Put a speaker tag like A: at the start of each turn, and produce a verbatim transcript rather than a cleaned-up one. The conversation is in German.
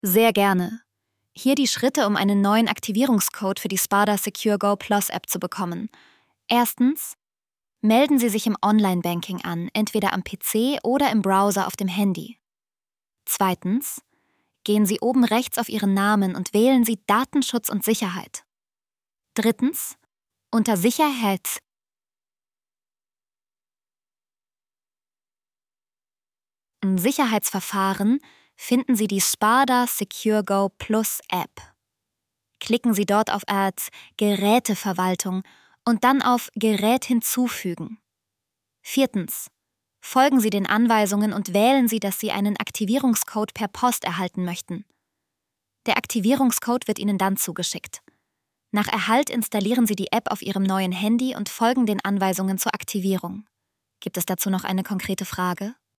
A: Sehr gerne. Hier die Schritte, um einen neuen Aktivierungscode für die Spada Secure Go Plus App zu bekommen. Erstens, melden Sie sich im Online-Banking an, entweder am P C oder im Browser auf dem Handy. Zweitens, gehen Sie oben rechts auf Ihren Namen und wählen Sie Datenschutz und Sicherheit. Drittens, unter Sicherheits- Sicherheitsverfahren finden Sie die Spada Secure Go Plus App. Klicken Sie dort auf Ads Geräteverwaltung und dann auf Gerät hinzufügen. Viertens. Folgen Sie den Anweisungen und wählen Sie, dass Sie einen Aktivierungscode per Post erhalten möchten. Der Aktivierungscode wird Ihnen dann zugeschickt. Nach Erhalt installieren Sie die App auf Ihrem neuen Handy und folgen den Anweisungen zur Aktivierung. Gibt es dazu noch eine konkrete Frage?